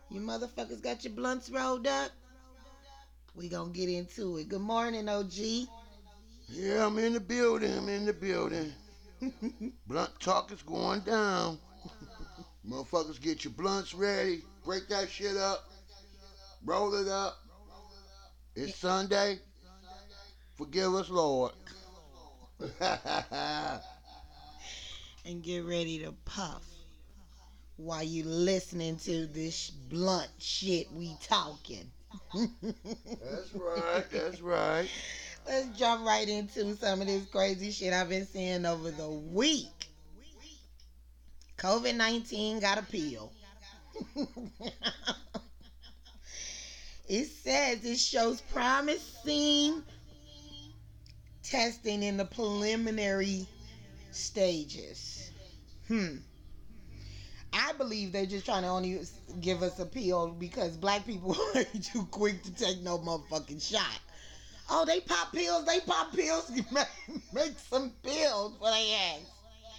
You motherfuckers got your blunts rolled up? We gonna get into it. Good morning, OG. Yeah, I'm in the building. I'm in the building. Blunt talk is going down. Motherfuckers, get your blunts ready. Break that shit up. Roll it up. It's Sunday. Forgive us, Lord. And get ready to puff while you listening to this blunt shit we talking. That's right. That's right. Let's jump right into some of this crazy shit I've been seeing over the week. COVID-19 got a pill. It says it shows promising testing in the preliminary stages. I believe they're just trying to only give us a pill because black people are too quick to take no motherfucking shot. Oh, they pop pills, they pop pills. Make some pills for their ass.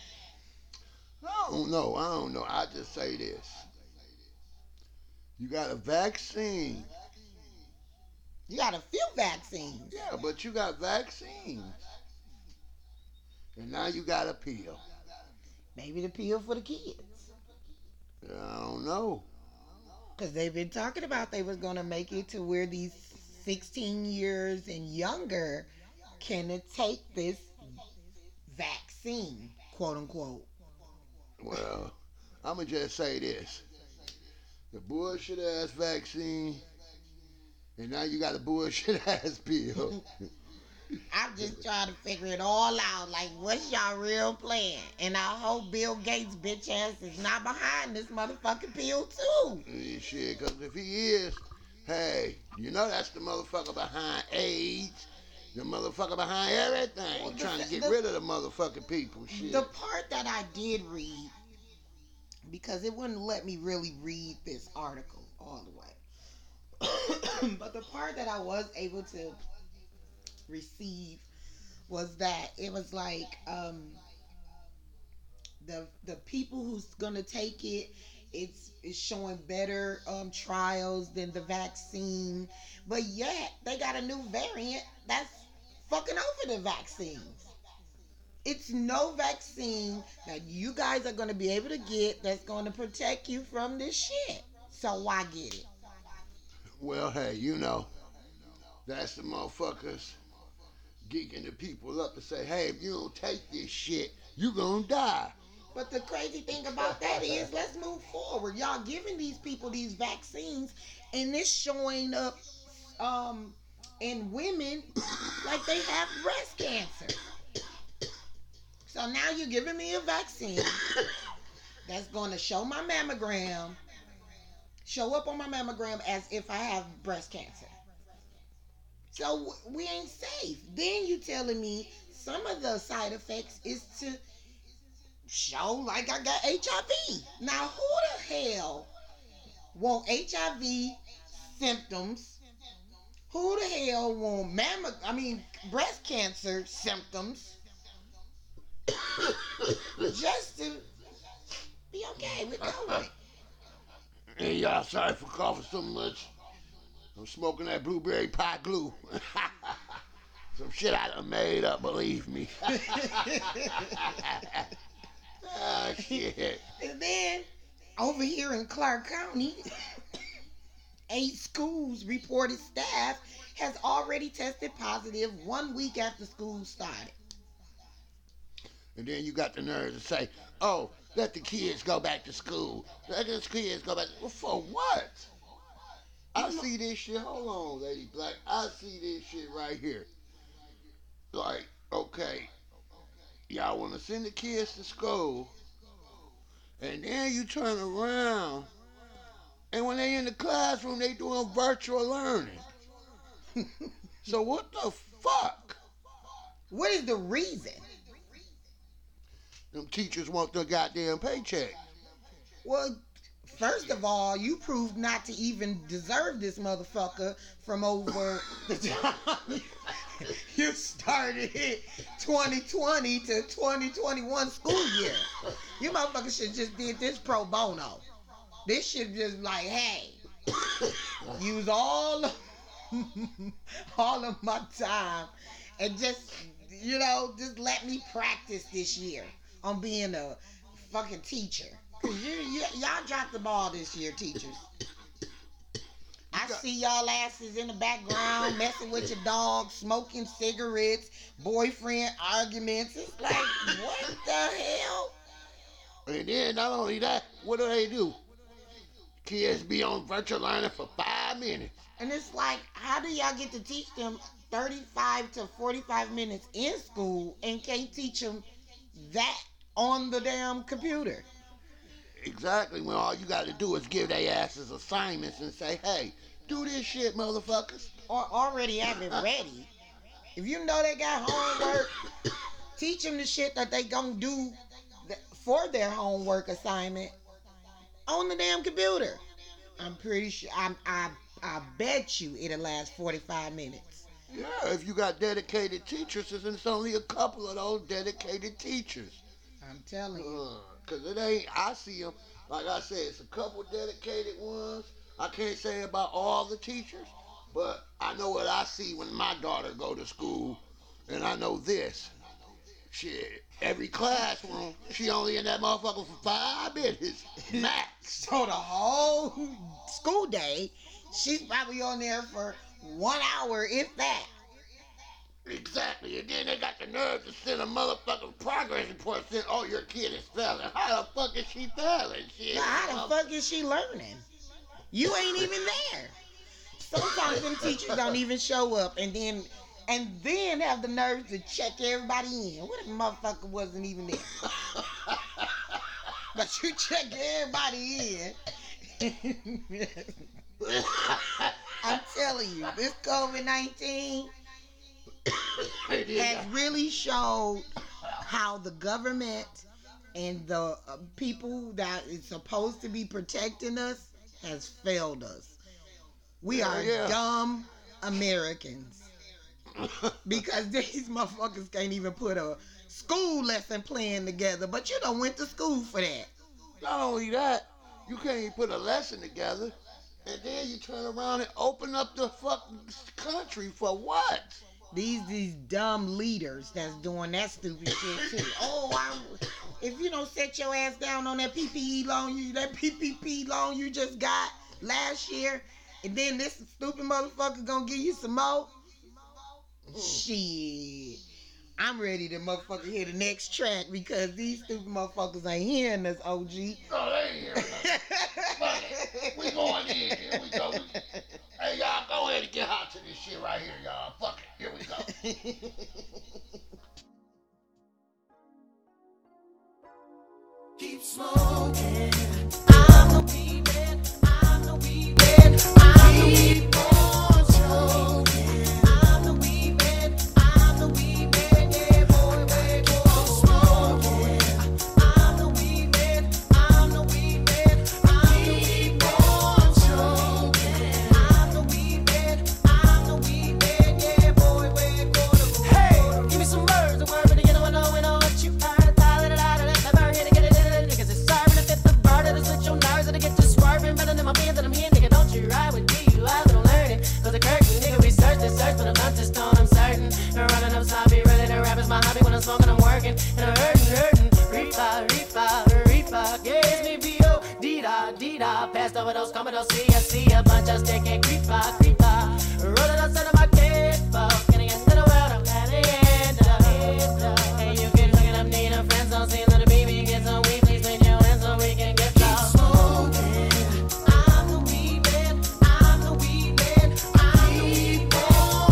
I don't know. I don't know. I just say this. You got a vaccine. You got a few vaccines. Yeah, but you got vaccines. And now you got a pill. Maybe the pill for the kids. I don't know. Because they've been talking about they was going to make it to where these 16 years and younger can take this vaccine, quote unquote. Well, I'm going to just say this. The bullshit ass vaccine, and now you got a bullshit ass pill. I'm just trying to figure it all out. Like, what's y'all real plan? And I hope Bill Gates' bitch ass is not behind this motherfucking pill, too. Shit, because if he is, hey, you know that's the motherfucker behind AIDS, the motherfucker behind everything, Well, trying to get rid of the motherfucking people. Shit. The part that I did read, because it wouldn't let me really read this article all the way. But the part that I was able to receive was that it was like the people who's gonna take it, it's showing better trials than the vaccine, but yet they got a new variant that's fucking over the vaccines. It's no vaccine that you guys are gonna be able to get that's gonna protect you from this shit. So why get it? Well, hey, you know, that's the motherfuckers geeking the people up to say, hey, if you don't take this shit, you gonna die. But the crazy thing about that is, let's move forward. Y'all giving these people these vaccines, and it's showing up in women like they have breast cancer. So now you're giving me a vaccine that's going to show my mammogram, show up on my mammogram as if I have breast cancer. So we ain't safe. Then you telling me some of the side effects is to show like I got HIV. Now who the hell want HIV symptoms? Who the hell want breast cancer symptoms just to be okay with COVID? Hey, y'all, sorry for coughing so much. I'm smoking that blueberry pie glue. Some shit I done made up, believe me. Ah, shit. And then over here in Clark County, 8 schools reported staff has already tested positive 1 week after school started. And then you got the nerve to say, oh, let the kids go back to school. Let the kids go back. Well, for what? I see this shit. Hold on, Lady Black. I see this shit right here. Like, okay, y'all want to send the kids to school, and then you turn around, and when they in the classroom, they doing virtual learning. So what the fuck? What is the reason? Them teachers want their goddamn paycheck. Well, first of all, you proved not to even deserve this motherfucker from over the time you started it 2020 to 2021 school year. You motherfuckers should just did this pro bono. This shit just like, hey, use all of, all of my time and just just let me practice this year on being a fucking teacher. Cause y'all dropped the ball this year, teachers. I see y'all asses in the background messing with your dog, smoking cigarettes, boyfriend arguments. It's like, what the hell? And then not only that, what do? Kids be on virtual learning for 5 minutes. And it's like, how do y'all get to teach them 35 to 45 minutes in school and can't teach them that on the damn computer? Exactly, when all you got to do is give their asses assignments and say, hey, do this shit, motherfuckers. Or already have it ready. If you know they got homework, teach them the shit that they gonna do for their homework assignment on the damn computer. I'm pretty sure, I bet you it'll last 45 minutes. Yeah, if you got dedicated teachers, and it's only a couple of those dedicated teachers. I'm telling you. Because it ain't, I see them, like I said, it's a couple dedicated ones. I can't say about all the teachers, but I know what I see when my daughter go to school, and I know this. Shit, every classroom, she only in that motherfucker for 5 minutes, max. So the whole school day, she's probably on there for 1 hour, if that. Exactly, and then they got the nerve to send a motherfucking progress report saying, oh, your kid is failing. How the fuck is she failing? Shit. Now, how the fuck is she learning? You ain't even there. Sometimes them teachers don't even show up and then have the nerve to check everybody in. What if a motherfucker wasn't even there? But you check everybody in. I'm telling you, this COVID-19 has really showed how the government and the people that is supposed to be protecting us has failed us. We are dumb Americans. Because these motherfuckers can't even put a school lesson plan together. But you done went to school for that. Not only that, you can't even put a lesson together. And then you turn around and open up the fucking country for what? These dumb leaders that's doing that stupid shit too. If you don't set your ass down on that PPP loan you just got last year, and then this stupid motherfucker gonna give you some more. Shit. I'm ready to motherfucker hear the next track because these stupid motherfuckers ain't hearing this, OG. No, they ain't hearing us. We going in. Here we go. Hey, y'all, go ahead and get hot to this shit right here, y'all. Fuck it. Here we go. Keep smoking. I'm the weed man. I'm the weed man. I'm the weed on smoking. I'm the weed man. I'm the weed man. Yeah, boy, wait, keep smoking. I'm the weed man. I'm the weed man. I'm the weed on smoking. I'm the weed man. I'm the weed man. Yeah, boy, wait, go. Hey, give me some words. The word for the yellow, I know what you heard. Search for the lunch is stone, I'm certain. And running up sloppy, really the rap is my hobby. When I'm smoking, I'm working. And I'm hurting. Reefa. Yeah, it's me, B.O. D-da. Passed over those commodores, see a bunch of stick and creepa. Rolling outside of my kid, getting into the world, I'm at the end of. And you can look it up, need a friend, so see little baby, get some weed, please spin your hands so we can get some. Smoking. I'm the weed man. I'm the weed man. I'm the weed man.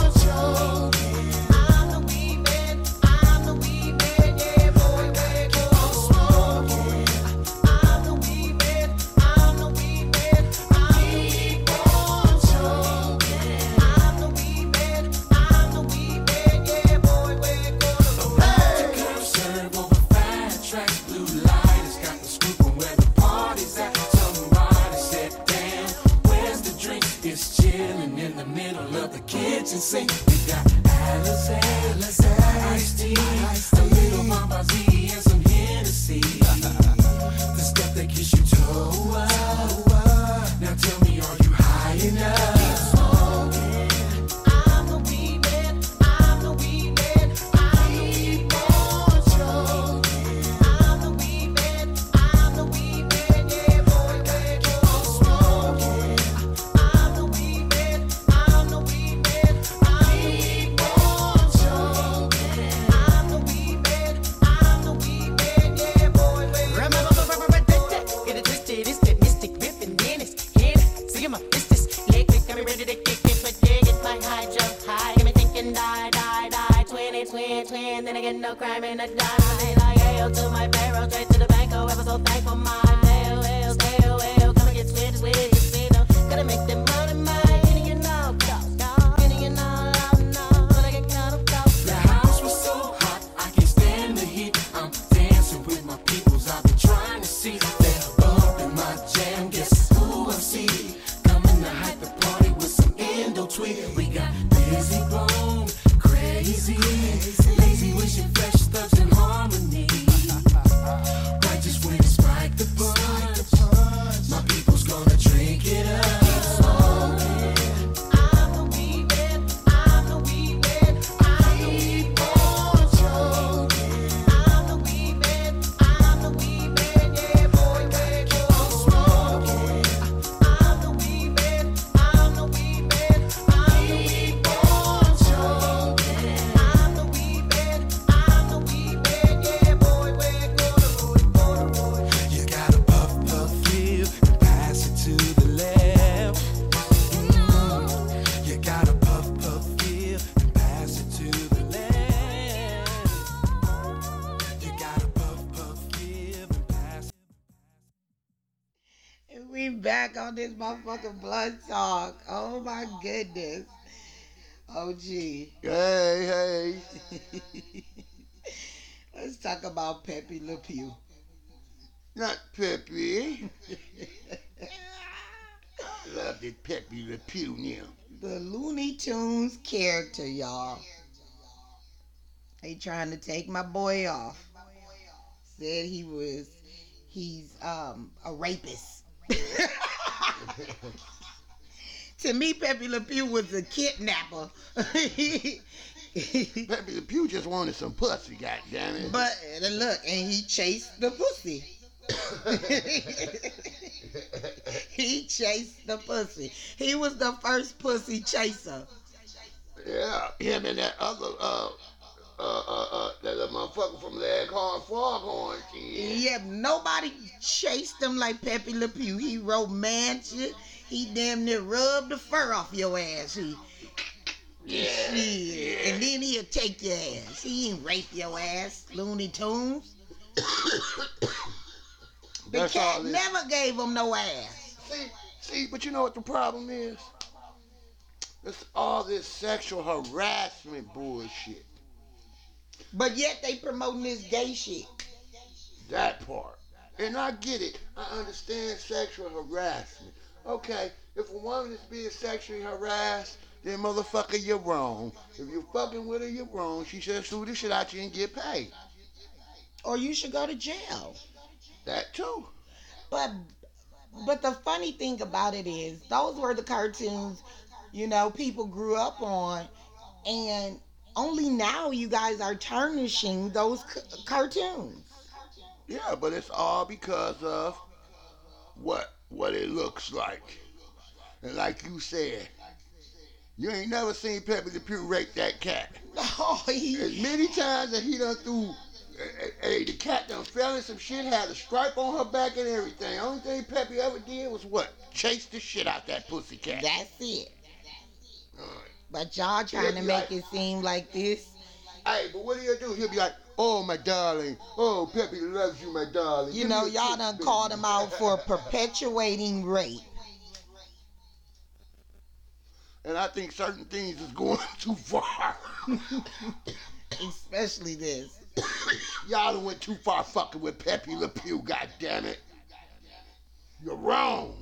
I'm the weed man. I'm the weed man. Yeah, boy, wait, go smoking. I'm the weed man. I'm the weed man. I'm the weed on smoking. I'm the weed man. I'm the weed man. Yeah, boy, wait, go to the curb serve over 5 tracks. Blue light has got the scoop on where the party's at. Somebody said, damn, where's the drink? It's chilling in the middle of the kitchen sink. We got Alizé, iced tea, a little Mama Z, and some Hennessy. The stuff that gets you toe up. Now tell me, are you high? buying up. Keep smoking. I'm the weed man. I'm the weed man. I keep on choking. I'm the weed man. I'm the weed man. Yeah, boy, where keep on smoking. I'm the weed man. I'm the weed man. I keep on choking. I'm the weed man. I'm the weed man. Yeah, boy, where get it twisted, it's that mystic ripping in his head. See my business, leg quick, got me ready to kick it, but yeah, get my high jump high. Got me thinking die, twin. Then I get no crime in a dime. Like hail to my barrel, straight to the bank. Oh, ever so thankful, mine. Hail, come and get switched with it. You see them, gotta make them money, mine. You know, you know, I get kind of close. The house was so hot, I can't stand the heat. I'm dancing with my peoples, I've been trying to see. They're bumping my jam, guess who I see? Coming to hype the party with some endo tweet. We got busy bone, crazy, lazy wishing fresh thugs in harmony. Righteous way to spike the punch. My people's gonna drink it up. I'm the weed man. I'm the weed man. I keep on choking. I'm the weed man. I'm the weed man. Yeah, boy, where keep on smoking. I'm the weed man. I'm the weed man. I keep on choking. I'm the weed man. I'm the weed man. Yeah, boy, where go. You gotta puff, feel, and pass it to the left. You gotta puff, feel, and pass it to the left. You gotta puff, feel, and pass it. And we back on this motherfucking blood talk. Oh my goodness. Oh gee. Hey. Let's talk about Pepe Le Pew. Not Pepe. Love this Pepe Le Pew now. The Looney Tunes character, y'all. They trying to take my boy off. Said he's a rapist. To me, Pepe Le Pew was a kidnapper. Pepe Le Pew just wanted some pussy, goddammit. But look, and he chased the pussy. He chased the pussy. He was the first pussy chaser. Yeah, him and that other that little motherfucker from Leghorn Foghorn shit. Yeah, nobody chased him like Pepe Le Pew. He romanced. He damn near rubbed the fur off your ass. Shit. And then he'll take your ass. He ain't rape your ass, Looney Tunes. The That's cat all this. never gave him no ass. See, but you know what the problem is? It's all this sexual harassment bullshit. But yet they promoting this gay shit. That part. And I get it. I understand sexual harassment. Okay, if a woman is being sexually harassed, then motherfucker, you're wrong. If you're fucking with her, you're wrong. She should sue the shit out you and get paid. Or you should go to jail. That too. But the funny thing about it is, those were the cartoons, people grew up on, and only now you guys are tarnishing those cartoons. Yeah, but it's all because of what it looks like. And like you said, you ain't never seen Pepe Le Pew rape that cat. Oh, As many times that he done threw, the cat done fell in some shit, had a stripe on her back and everything. Only thing Pepe ever did was what? Chase the shit out that pussy cat. that's it. Alright. But y'all trying to make it seem like this. Hey, but what he'll do, he'll be like, oh, my darling. Oh, Pepe loves you, my darling. Give me a Y'all kiss, done baby." called him out for perpetuating rape. And I think certain things is going too far. Especially this. Y'all done went too far fucking with Pepe Le Pew, goddammit. You're wrong.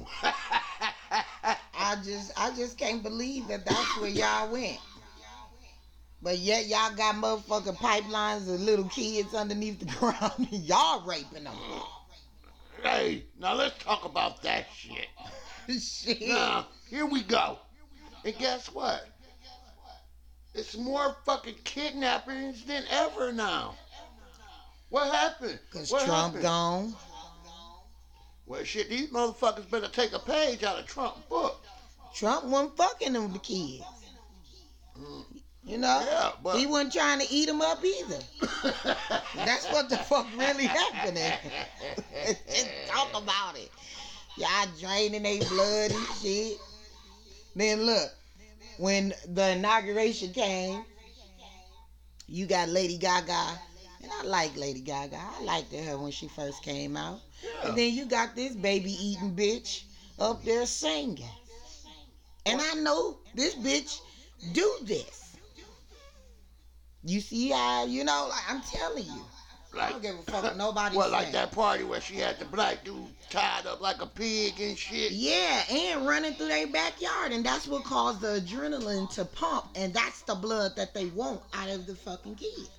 I just can't believe that that's where y'all went. But yet y'all got motherfucking pipelines of little kids underneath the ground and y'all raping them. Hey, now let's talk about that shit. Shit. Now, here we go. And guess what? It's more fucking kidnappings than ever now. What happened? Because What Trump happened? gone. Well, shit, these motherfuckers better take a page out of Trump's book. Trump wasn't fucking them the kids. You know? Yeah, but He wasn't trying to eat them up either. That's what the fuck really happening. Just talk about it. Y'all draining their blood and shit. Then look, when the inauguration came, you got Lady Gaga. And I like Lady Gaga. I liked her when she first came out. Yeah. And then you got this baby eating bitch up there singing. And I know this bitch do this. You see how, you know, like, I'm telling you. I don't give a fuck what nobody Well, like saying. that party where she had the black dude tied up like a pig and shit. Yeah, and running through their backyard. And that's what caused the adrenaline to pump. And that's the blood that they want out of the fucking kids.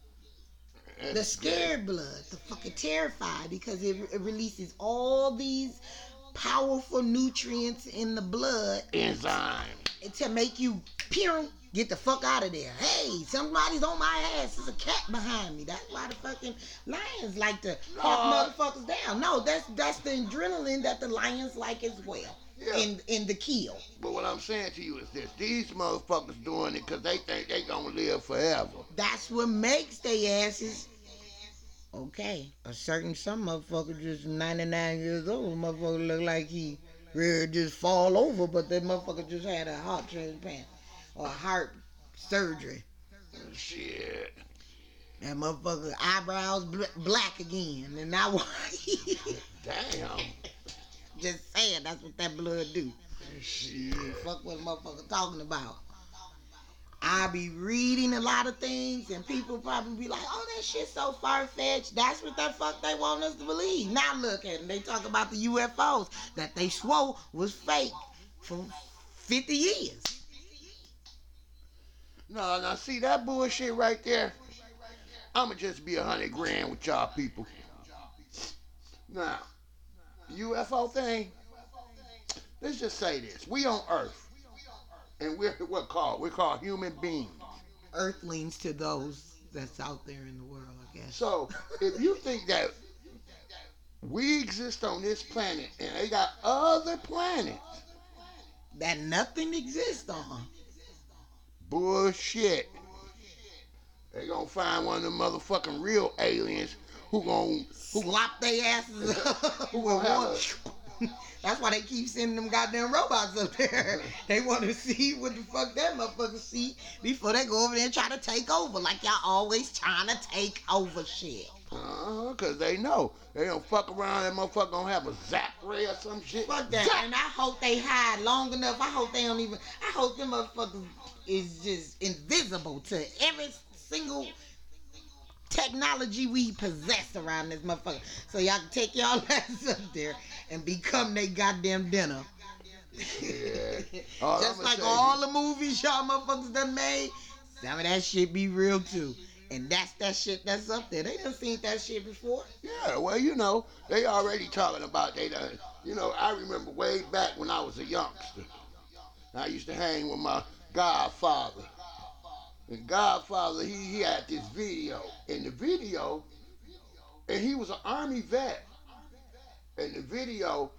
The scared blood, the fucking terrified, because it releases all these powerful nutrients in the blood Enzyme. to make you pew, get the fuck out of there. Hey, somebody's on my ass. There's a cat behind me. That's why the fucking lions like to hawk motherfuckers down. No, that's the adrenaline that the lions like as well. Yeah. In the kill. But what I'm saying to you is this. These motherfuckers doing it because they think they gonna live forever. That's what makes they asses okay. Some motherfucker just 99 years old. Motherfucker look like he ready to just fall over, but that motherfucker just had a heart transplant or heart surgery. Shit. That motherfucker eyebrows black again, and now Damn. just saying that's what that blood do. Shit. Fuck what a motherfucker talking about. I be reading a lot of things, and people probably be like, "Oh, that shit's so far-fetched." That's what the fuck they want us to believe. Now look at them. They talk about the UFOs that they swore was fake for 50 years. No, now see that bullshit right there? I'ma just be 100 grand with y'all people. Now, UFO thing, let's just say this. We on Earth. And we're called human beings. Earthlings to those that's out there in the world, I guess. So if you think that we exist on this planet and they got other planets, That nothing exists on. bullshit. They gonna find one of them motherfucking real aliens who Slop their asses up with gonna have one. That's why they keep sending them goddamn robots up there. They want to see what the fuck that motherfucker see before they go over there and try to take over. Like y'all always trying to take over shit. cause they know they don't fuck around. That motherfucker gonna have a zap ray or some shit. Fuck that. Zap! And I hope they hide long enough. I hope they don't even. I hope them motherfuckers is just invisible to every single technology we possess around this motherfucker. So y'all can take y'all ass up there and become they goddamn dinner. Yeah. Just like all the movies y'all motherfuckers done made, some of that shit be real too. And that's that shit that's up there. They done seen that shit before. Yeah, well, you know, they already talking about they done. You know, I remember way back when I was a youngster. I used to hang with my godfather. And Godfather, he had this video. In the video, and he was an Army vet. And the video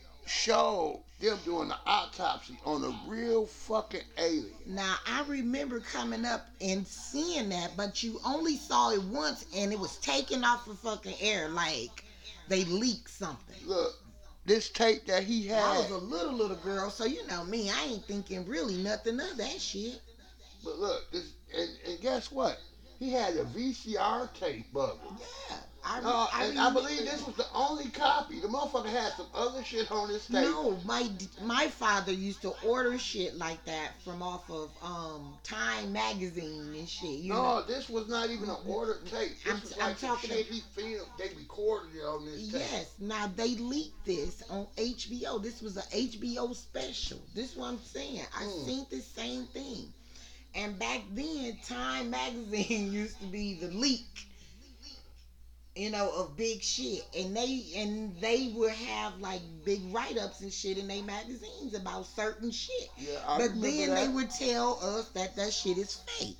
showed them doing the autopsy on a real fucking alien. Now, I remember coming up and seeing that, but you only saw it once and it was taken off the fucking air like they leaked something. Look, this tape that he I had. was a little girl, so you know me, I ain't thinking really nothing of that shit. But look, this, and guess what? He had a VCR tape of it. Yeah, And I believe this was the only copy. The motherfucker had some other shit on his tape. No, my father used to order shit like that from off of Time magazine and shit. You know? No, this was not even an ordered tape. This was I'm like some talking shit he filmed. They recorded it on this tape. Yes. Now they leaked this on HBO. This was a HBO special. This is what I'm saying. I seen the same thing. And back then, Time magazine used to be the leak. you know, of big shit, and they would have like big write-ups and shit in their magazines about certain shit. Yeah, I But remember then that. they would tell us that shit is fake.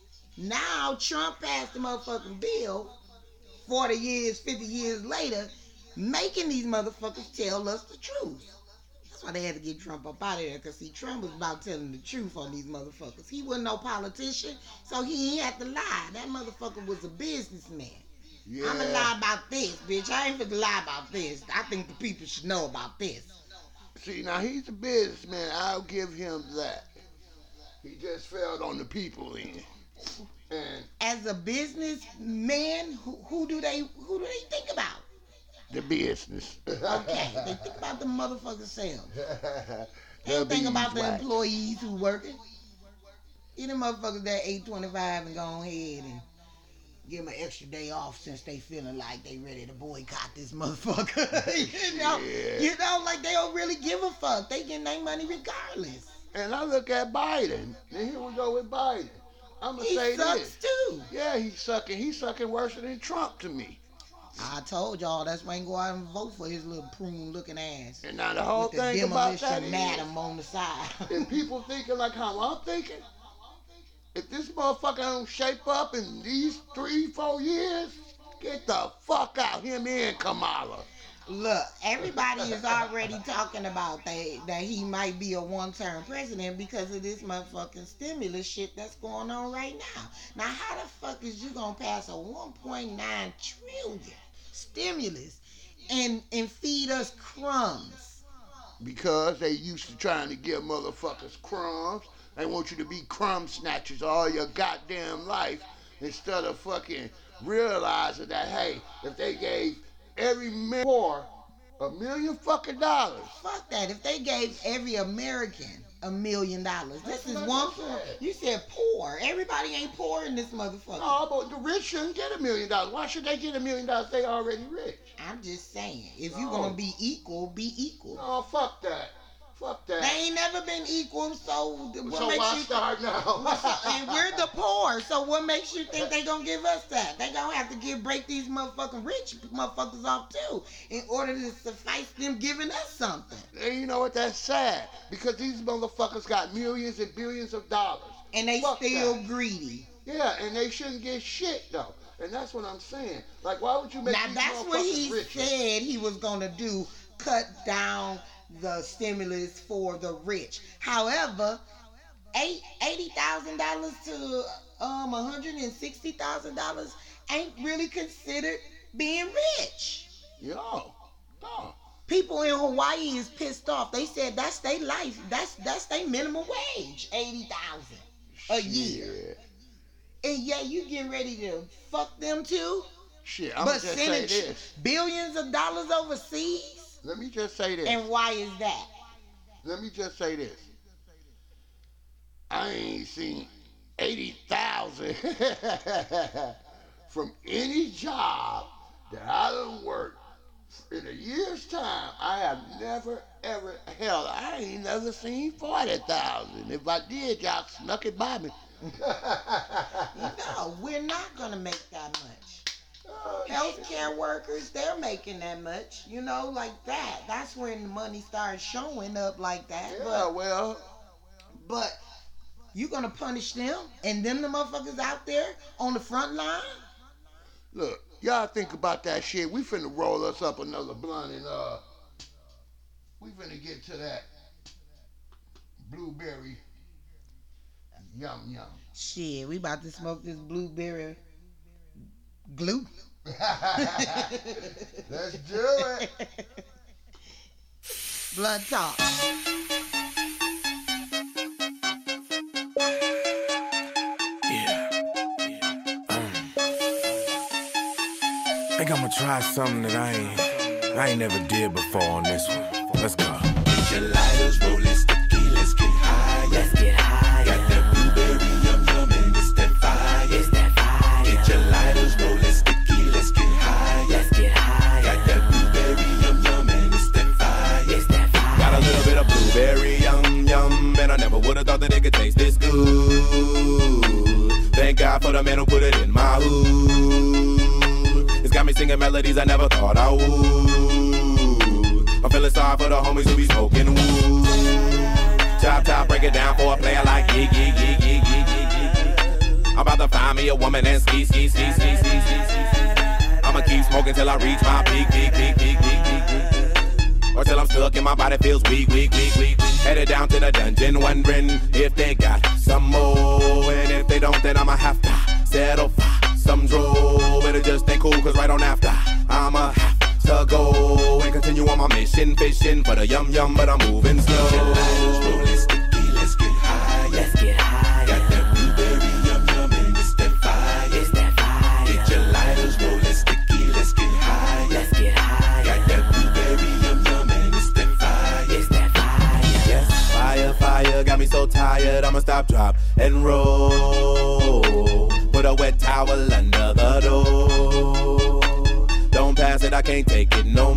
Now Trump passed the motherfucking bill 40 years, 50 years later, making these motherfuckers tell us the truth. That's why they had to get Trump up out of there, because see, Trump was about telling the truth on these motherfuckers. He wasn't no politician, so he ain't had to lie. That motherfucker was a businessman. Yeah. I'ma lie about this, bitch. I ain't finna lie about this. I think the people should know about this. See, now he's a businessman. I'll give him that. He just failed on the people end. And As a businessman, who do they think about? the business. Okay, they think about the motherfuckers selves. They The don't think about the beeswax. employees who working. Get them motherfuckers that 825 and go ahead and give them an extra day off since they feeling like they ready to boycott this motherfucker. Yeah. You know, like they don't really give a fuck. They getting their money regardless. And I look at Biden. And here we go with Biden. I'm going to He say sucks this. too. Yeah, he's sucking worse than Trump to me. I told y'all that's why I ain't go out and vote for his little prune looking ass. And now the whole With the thing about that demolition is, madam on the side. if people thinking like how I'm thinking, if this motherfucker don't shape up in these 3-4 years, get the fuck out, him and Kamala. Look, everybody is already talking about that he might be a one-term president because of this motherfucking stimulus shit that's going on right now. Now, how the fuck is you gonna pass a 1.9 trillion stimulus and feed us crumbs? Because they used to trying to give motherfuckers crumbs. They want you to be crumb snatchers all your goddamn life instead of fucking realizing that, hey, if they gave every poor $1 million fucking dollars. Fuck that. If they gave every American $1 million, this is what one. I said. You said poor. Everybody ain't poor in this motherfucker. No, but the rich shouldn't get $1 million. Why should they get $1 million? They already rich. I'm just saying, if you No. gonna be equal, be equal. No, fuck that. Fuck that. They ain't never been equal, so what So makes why you start now? and we're the poor, so what makes you think they gonna give us that? They gonna have to break these motherfucking rich motherfuckers off too, in order to suffice them giving us something. And you know what? That's sad. Because these motherfuckers got millions and billions of dollars. And they Fuck still that. greedy. Yeah, and they shouldn't get shit though. And that's what I'm saying. Like, why would you make Now these that's what he motherfuckers richer? said he was gonna do, cut down the stimulus for the rich. However, $80,000 to $160,000 ain't really considered being rich. Yo, no. People in Hawaii is pissed off. They said that's their life. That's their minimum wage, $80,000 a year. Shit. And yeah, you getting ready to fuck them too? Shit, I'm But just say sending this. billions of dollars overseas? Let me just say this. And why is that? Let me just say this. I ain't seen 80,000 from any job that I done worked in a year's time. I have never, ever, hell, I ain't never seen 40,000. If I did, y'all snuck it by me. No, we're not gonna make that much. Healthcare workers, they're making that much, you know, like that. That's when the money starts showing up like that. Yeah, well, But you gonna punish them and them the motherfuckers out there on the front line? look, y'all think about that shit. We finna roll us up another blunt and we finna get to that blueberry yum yum. Shit, we about to smoke this blueberry glue. Let's do it. Blunt talk. I think I'ma try something that I ain't never did before on this one. Let's go. Get your lighters rolling sticky, let's get higher. Let's get higher. Got that blueberry yum yum and it's that fire. It's that fire. Get your lighters rolling sticky, let's get higher. Let's get higher. Got that blueberry yum yum and it's that fire. It's that fire. Got a little bit of blueberry yum yum, and I never would've thought that it could taste this good. Thank God for the man who put it in my hood. It's got me me singing melodies I never thought I would. I'm feeling sorry for the homies who be smoking wood. Chop, chop, break it down for a player like yig, yig, yig, yig, yig, yig, yig. I'm about to find me a woman and ski, ski, ski, ski, ski, ski, ski. I'ma keep smoking till I reach my peak, peak, peak, peak, peak, peak, peak. Or till I'm stuck and my body feels weak, weak, weak, weak. Headed down to the dungeon, wondering if they got some more. And if they don't, then I'ma have to settle for some draw. But it just ain't cool, cause right on after I'ma have to go and continue on my mission, fishing for the yum yum, but I'm moving slow. Rolling sticky, let's get high. Let's get high. Got that blueberry yum yum and it's that fire. It's that fire. Get your lighters, rolling sticky, let's get high. Let's get high. Got that blueberry yum yum and it's that fire. It's that fire. Yes, fire, fire, got me so tired, I'ma stop, drop, and roll. Put a wet towel under the door. Don't pass it, I can't take it no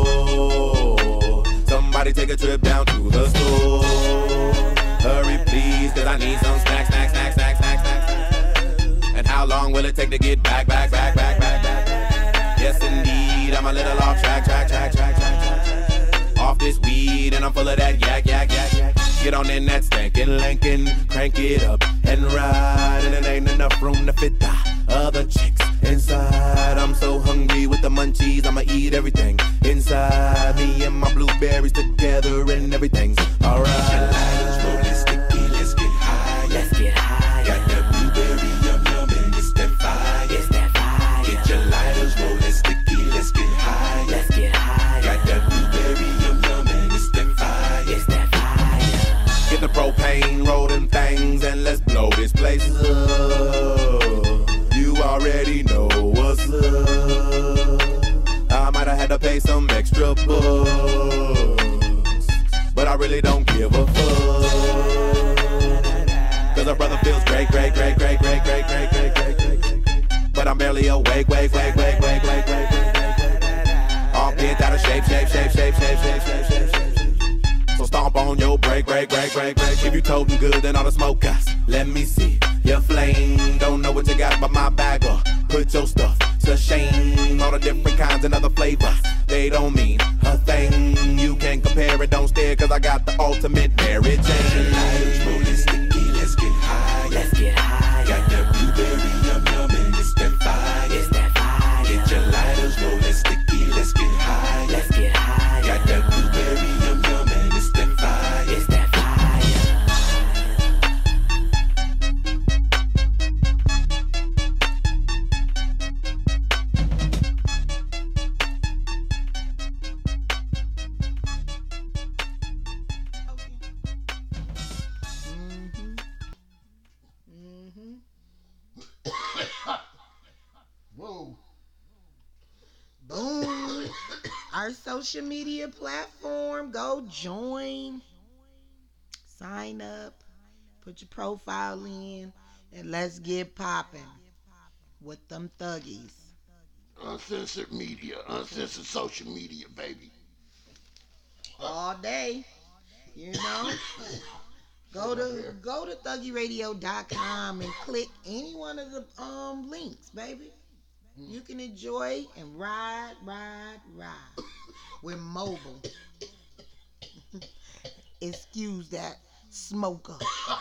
more. Somebody take a trip down to the store. Hurry please, cause I need some snacks, snacks, snacks, snacks, snacks, snacks. And how long will it take to get back, back, back, back, back, back? Yes indeed, I'm a little off track, track, track, track, track, track. Off this weed and I'm full of that yak, yak, yak, yak. Get on in that stankin' Lincoln, crank it up and ride. And it ain't enough room to fit the other chicks inside. I'm so hungry with the munchies, I'ma eat everything inside. Me and my blueberries together and everything's alright. Rolling sticky, let's get high. Let's get high. Got that blueberry yum yum and it's that fire. It's that fire. Get your lighters rolling sticky, let's get high. Let's get high. Got that blueberry yum yum and it's that fire. It's that fire. Get the propane, roll them things, and let's blow this place up. You already know what's up. I might have had to pay some extra bucks, but I really don't give a fuck. Cause a brother feels great, great, great, great, great, great, great, great, great, great. But I'm barely awake, wake, wake, wake, wake, wake, wake, wake. All bent out of shape, shape, shape, shape, shape, shape, shape, shape, shape. So stomp on your break, break, break, break, break. If you toting good, then all the smoke us. Let me see your flame. Don't know what you got, but my bag up. Put your stuff to shame. All the different kinds and other flavors, they don't mean a thing. You can't compare it, don't stare, cause I got the ultimate Mary Jane. Lighters rolling sticky, let's get high. Let's get high. Got that blueberry yum yum and it's that fire. It's that fire. Get your lighters rolling sticky, let's get high. Let's get high. Got that blueberry yum yum and it's that fire. It's that fire. Whoa. Boom. Our social media platform. Go join. Sign up. Put your profile in. And let's get popping with them thuggies. Uncensored media, uncensored social media, baby. All day. You know? Go to thuggyradio.com and click any one of the links, baby. You can enjoy and ride. We're mobile. Excuse that smoker.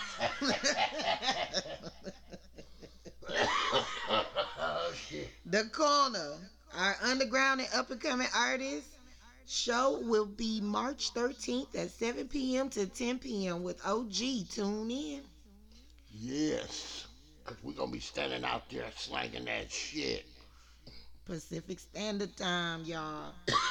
Oh, shit. The Corner, our underground and up-and-coming artist show will be March 13th at 7 p.m. to 10 p.m. with OG. Tune in. Yes. Because we're going to be standing out there slanging that shit. Pacific Standard Time, y'all.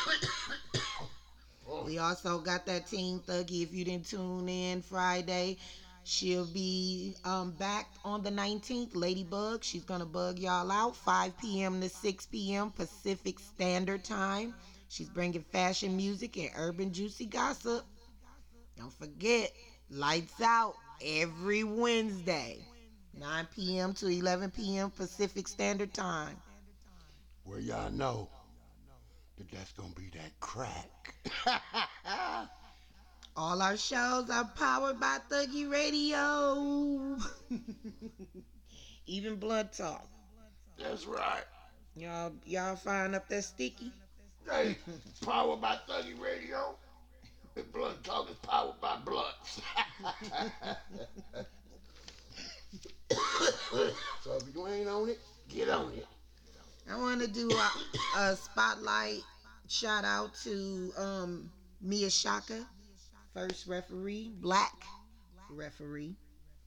We also got that Team Thuggy. If you didn't tune in Friday, she'll be back on the 19th. Ladybug, she's going to bug y'all out 5 p.m. to 6 p.m. Pacific Standard Time. She's bringing fashion music and urban juicy gossip. Don't forget, Lights Out every Wednesday, 9 p.m. to 11 p.m. Pacific Standard Time. Where y'all know that that's going to be that crack. All our shows are powered by Thuggy Radio. Even Blood Talk. That's right. Y'all firing up that sticky? Hey, powered by Thuggy Radio. And Blunt Talk is powered by Blunts. So if you ain't on it, get on it. I want to do a spotlight shout out to Mia Shaka, first referee, black referee.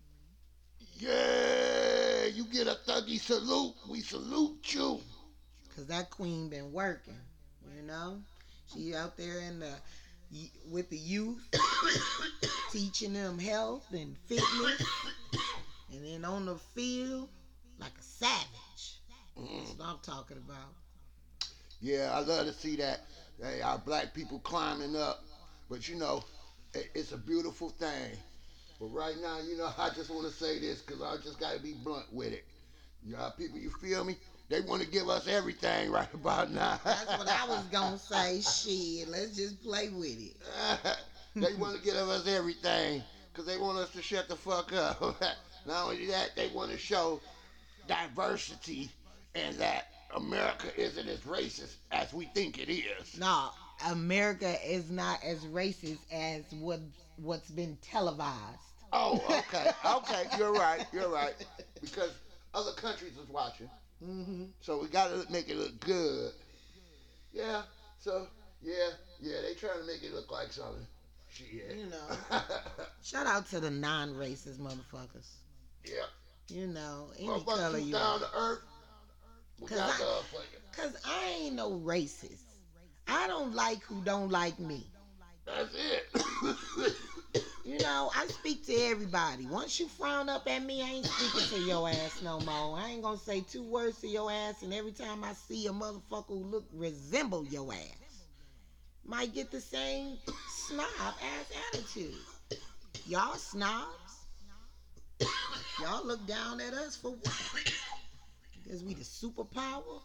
Yeah, you get a Thuggy salute. We salute you. Cause that queen been working, you know. She out there with the youth, teaching them health and fitness, and then on the field like a savage. That's what I'm talking about. Yeah, I love to see that. Hey, our black people climbing up. But you know, it's a beautiful thing. But right now, you know, I just want to say this because I just got to be blunt with it. You know, people, you feel me? They want to give us everything right about now. That's what I was gonna say. Shit, let's just play with it. They want to give us everything because they want us to shut the fuck up. Not only that, they want to show diversity and that America isn't as racist as we think it is. No, America is not as racist as what's been televised. Oh, okay, okay, you're right, because other countries is watching, so we gotta make it look good. Yeah, so yeah, they trying to make it look like something. Shit. You know. Shout out to the non-racist motherfuckers. Yeah. You know, any Motherfuckers color who's you down want. to earth. We got love for you. Cause I ain't no racist. I don't like who don't like me. That's it. You know, I speak to everybody. Once you frown up at me, I ain't speaking to your ass no more. I ain't gonna say 2 words to your ass, and every time I see a motherfucker who resemble your ass, might get the same snob ass attitude. Y'all snobs. Y'all look down at us for what? Because we the superpower?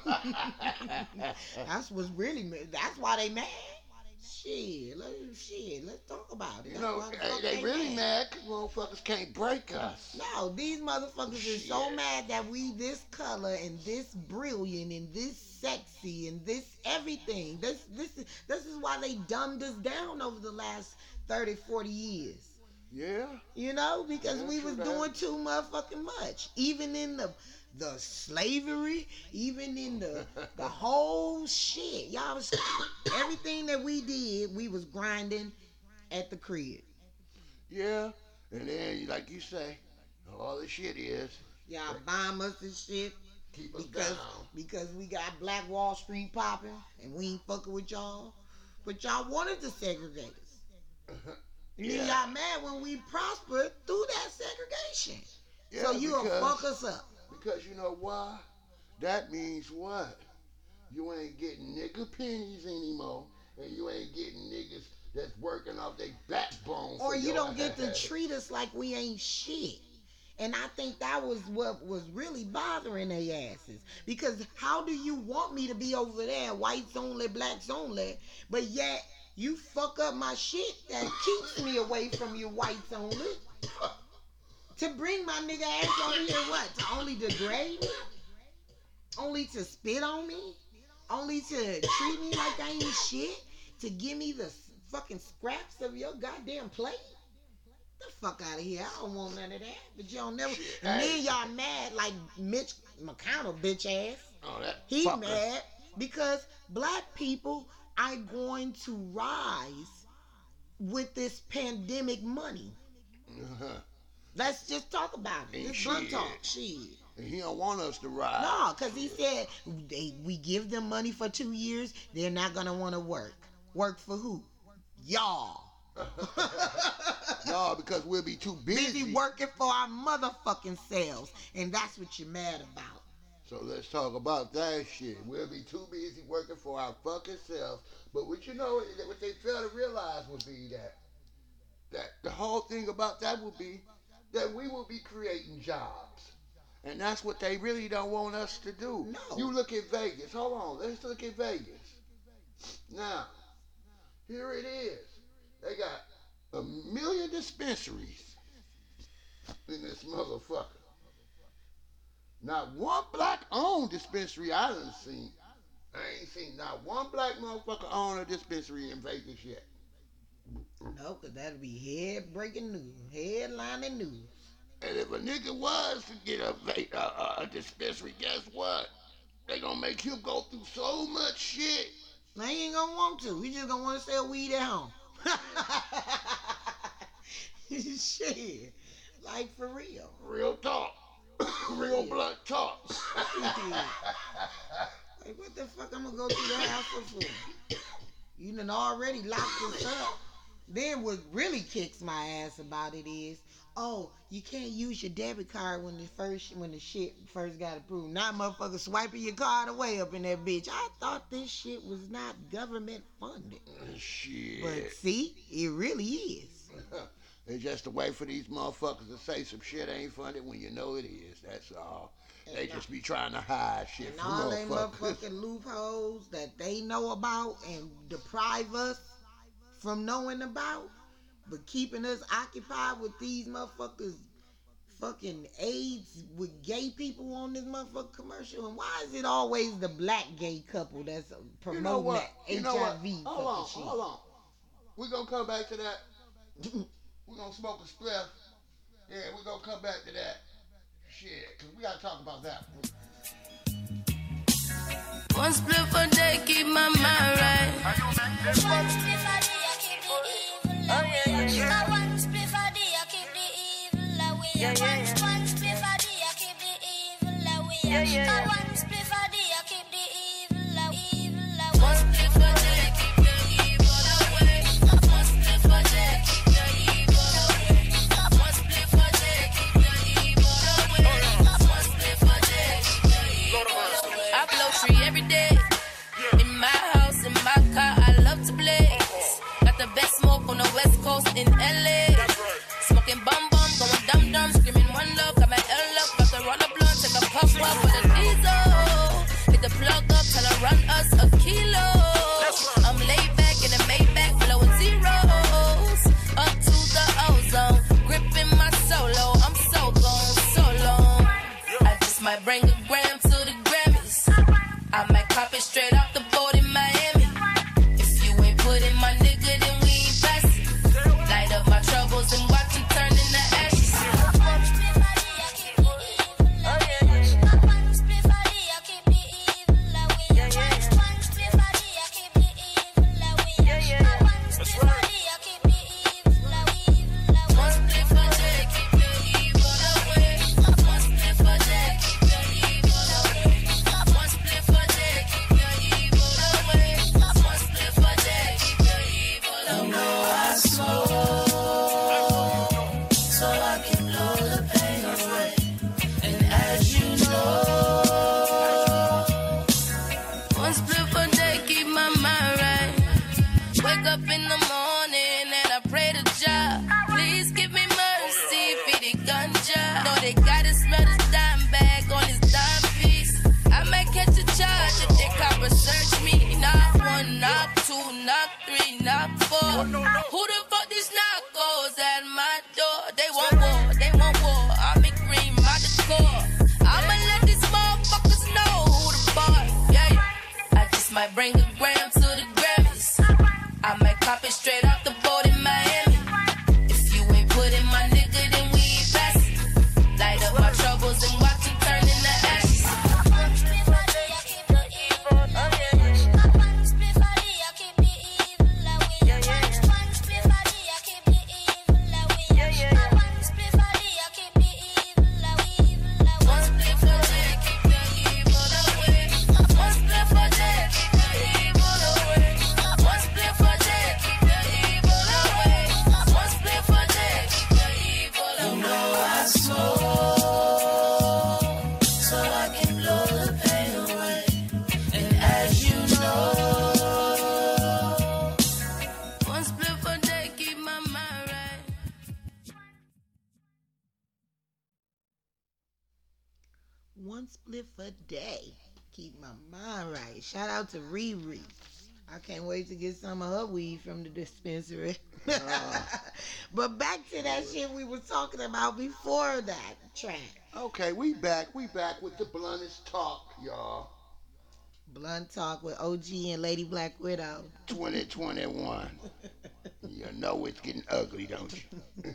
That's what's really mad. That's why they mad. Let's talk about it. You know, they really mad because motherfuckers can't break us. No, these motherfuckers are so mad that we this color and this brilliant and this sexy and this everything. This is why they dumbed us down over the last 30, 40 years. Yeah. You know, because we was true doing too motherfucking much. Even in the slavery, even in the whole shit. Y'all was everything that we did, we was grinding at the crib. Yeah. And then, like you say, all the shit is Y'all bomb us and shit keep us down. because we got Black Wall Street popping and we ain't fucking with y'all. But y'all wanted to segregate us. And then y'all mad when we prospered through that segregation. Yeah, So you'll fuck us up. Because you know why? That means what? You ain't getting nigga pennies anymore, and you ain't getting niggas that's working off their backbone. Or for you your don't get to ass. treat us like we ain't shit. And I think that was what was really bothering their asses. Because how do you want me to be over there, whites only, blacks only, but yet you fuck up my shit that keeps me away from you whites only? To bring my nigga ass over here, what? To only degrade me? Only to spit on me? Only to treat me like I ain't shit? To give me the fucking scraps of your goddamn plate? The fuck out of here. I don't want none of that. But y'all never. And then y'all mad like Mitch McConnell, bitch ass. Oh, that He fucker. mad because black people are going to rise with this pandemic money. Uh-huh. Let's just talk about it. And This blunt shit. talk. Shit. And he don't want us to ride. No, because he said we give them money for 2 years, they're not going to want to work. Work for who? Y'all. No, because we'll be too busy. Busy working for our motherfucking selves. And that's what you're mad about. So let's talk about that shit. We'll be too busy working for our fucking selves. But what you know, what they fail to realize would be that the whole thing about that would be that we will be creating jobs. And that's what they really don't want us to do. No. You look at Vegas. Hold on. Let's look at Vegas. Now, here it is. They got 1 million dispensaries in this motherfucker. Not one black-owned dispensary I done seen. I ain't seen not one black motherfucker own a dispensary in Vegas yet. No, cause that'd be head-breaking news, headlining news. And if a nigga was to get a dispensary, guess what? They gonna make him go through so much shit. Now he ain't gonna want to. He just gonna want to sell weed at home. Shit, like for real. Real talk. Real blunt talk. Like what the fuck I'm gonna go through the hassle for? You done already locked us up. Then what really kicks my ass about it is, oh, you can't use your debit card when the shit first got approved. Now motherfucker swiping your card away up in that bitch. I thought this shit was not government funded. Shit. But see, it really is. It's just a way for these motherfuckers to say some shit ain't funded when you know it is. That's all. They just be trying to hide shit And from all they motherfuckers. motherfucking loopholes that they know about and deprive us from knowing about, but keeping us occupied with these motherfuckers fucking AIDS with gay people on this motherfucking commercial. And why is it always the black gay couple that's promoting You know what? that You know what? HIV Hold fucking on, hold on. We're gonna come back to that. We're gonna smoke a spliff. Yeah, we're gonna come back to that. Shit, cause we gotta talk about that. One split for day, keep my mind right. One split for day, I keep the evil away. One split for day, I keep the evil away. One split for day, I keep the evil away. One split for day, I keep the evil away. One split for day, keep the evil away. One split for day, keep the evil away. One split for day, keep the evil away. One split for day, keep the evil away. I blow free every day. In my house, in my car, I love to blaze. Got the best smoke on the west coast in LA. Smoking bum bum, going dum dum, screaming one love. Got my L up, got the roll a blunt, take a puff up with a diesel. Hit the plug up, tell her run us a kilo. I'm laid back in the Maybach, blowing zeros. Up to the ozone, gripping my solo. I'm so gone, so long. I just might bring a gram to the Grammys. I might cop it straight off the boat in Miami. If you ain't putting my nigga, then we ain't passing. Light up my troubles and watch them turn into ashes. One split for day, I keep the evil away. One split for day, I keep the evil away. One split for day, I keep the evil away. One split for day, I keep the evil away. One split for day, keep the evil away. One split for day, keep the evil away. One split for day, keep the evil away. One split for day, keep the evil away. I smoke so I can blow the pain away. And as you know, One split for day, keep my mind right. Wake up in the morning and I pray to Jah. Please give me mercy, feed the ganja. Know they gotta smell this dime bag on this dime piece. I might catch a charge if they copper search me. Knock one, knock two, knock three, knock four. Who the fuck these knockos at my door? They want war, they want war. I'm in green, my decor. I'ma let these motherfuckers know who the boss. Yeah, I just might bring a gram to the Grammys. I might cop it straight off the boat in Miami. If you ain't putting my nigga, then we ain't passing. Light up my troubles and watch them turn into ashes. One split for day, I keep the evil away. One split for day, I keep the evil away. One split for day, I keep the evil away. One split for day, I keep the evil away. One split for day, keep the evil away. One split for day, keep the evil away. One split for day, keep the evil away. One split for day, keep the evil away. I smoke so I can blow the pain away. And as you know, One split for day, keep my mind right. One split a day. Keep my mind right. Shout out to Riri. I can't wait to get some of her weed from the dispensary. But back to that shit we were talking about before that track. Okay, we back. We back with the bluntest talk, y'all. Blunt Talk with OG and Lady Black Widow. 2021. You know it's getting ugly, don't you?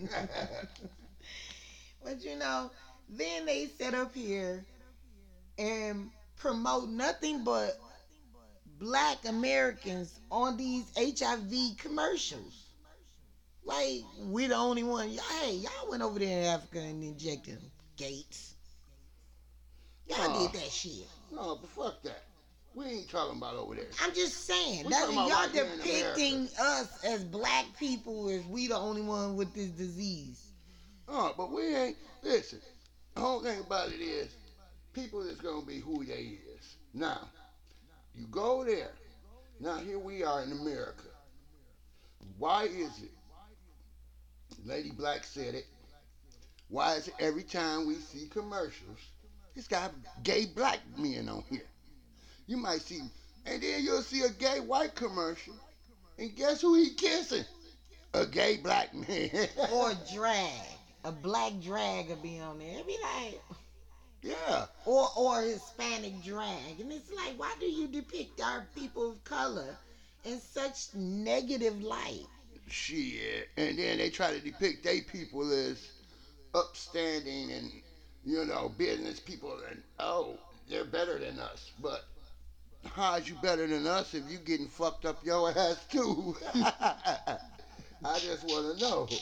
But you know, then they sit up here and promote nothing but black Americans on these HIV commercials. Like, we the only one. Hey, y'all went over there in Africa and injected Gates. Y'all did that shit. No, but fuck that. We ain't talking about over there. I'm just saying, We that talking about y'all right here in depicting us as black people as we the only one with this disease. But we ain't. Listen, the whole thing about it is, people is gonna be who they is. Now, you go there. Now here we are in America. Why is it? Lady Black said it. Why is it every time we see commercials, it's got gay black men on here? You might see, and then you'll see a gay white commercial, and guess who he kissing? A gay black man. Or drag. A black drag will be on there. It'd be like, Yeah. or Hispanic drag. And it's like, why do you depict our people of color in such negative light? Shit. And then they try to depict they people as upstanding and, business people, and they're better than us. But how's you better than us if you getting fucked up your ass too? I just want to know.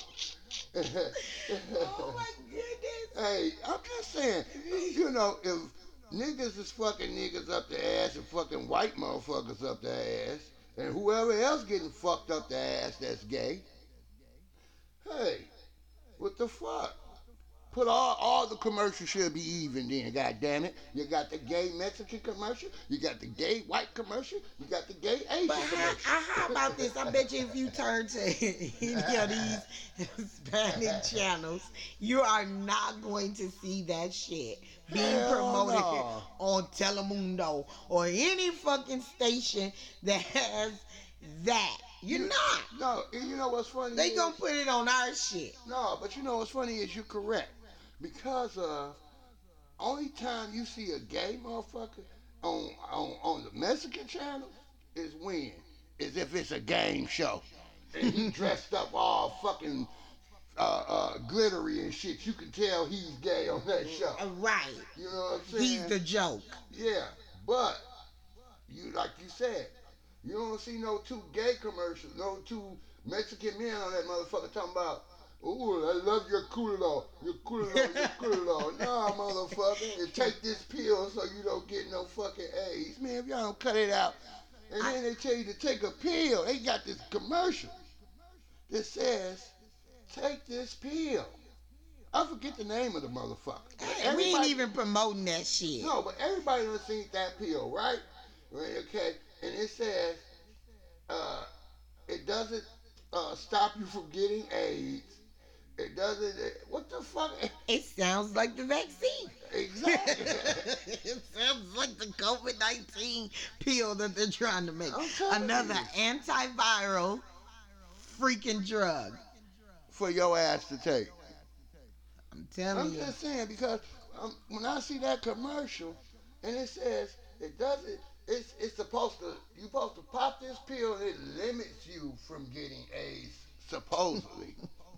Oh my goodness. Hey, I'm just saying, if niggas is fucking niggas up the ass and fucking white motherfuckers up the ass, and whoever else getting fucked up the ass that's gay, hey, what the fuck? Put all the commercials should be even then, god damn it. You got the gay Mexican commercial, you got the gay white commercial, you got the gay Asian But commercial. how about this? I bet you if you turn to any of these Hispanic channels, you are not going to see that shit being Hell promoted no. on Telemundo or any fucking station that has that. You're not. No, and you know what's funny? They is- gonna put it on our shit. No, but you know what's funny is you're correct. Because only time you see a gay motherfucker on the Mexican channel is when? Is if it's a game show. And he dressed up all fucking glittery and shit. You can tell he's gay on that show. Right. You know what I'm saying? He's the joke. Yeah, but like you said, you don't see no two gay commercials, no two Mexican men on that motherfucker talking about, ooh, I love your culo, your culo, your culo. Nah, motherfucker, and take this pill so you don't get no fucking AIDS. Man, if y'all don't cut it out, and then they tell you to take a pill. They got this commercial that says, take this pill. I forget the name of the motherfucker. Hey, we ain't even promoting that shit. No, but everybody done seen that pill, right? Right, okay. And it says, it doesn't stop you from getting AIDS. It doesn't, what the fuck? It sounds like the vaccine. Exactly. It sounds like the COVID-19 pill that they're trying to make. I'm telling Another you. antiviral freaking drug. For your ass to take. I'm telling I'm you. just saying, because when I see that commercial, and it says, it doesn't, it's supposed to, you're supposed to pop this pill and it limits you from getting AIDS, supposedly.